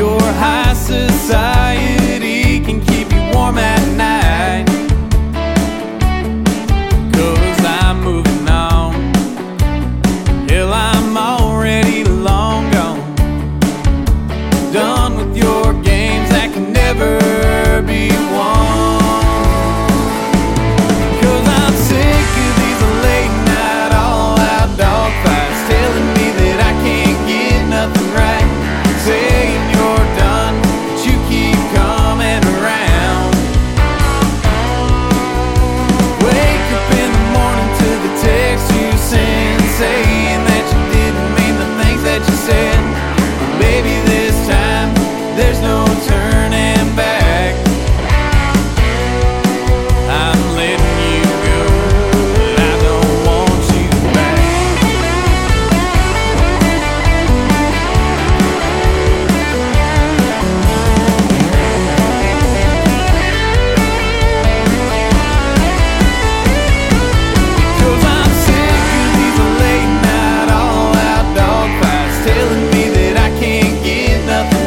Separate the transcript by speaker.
Speaker 1: Your high society can keep you warm at night. 'Cause I'm moving on. Hell, I'm already long gone. Done with your games that can never be won. 'Cause I'm sick of these late night all-out dogfights, telling me that I can't get nothing right, saying you're done, but you keep coming around. Wake up in the morning to the text you send, saying that you didn't mean the things that you said. Baby, this time there's no turning back. I'm letting you go, but I don't want you back. Cause I'm sick of these late night all-out dogfights, telling me that I can't get nothing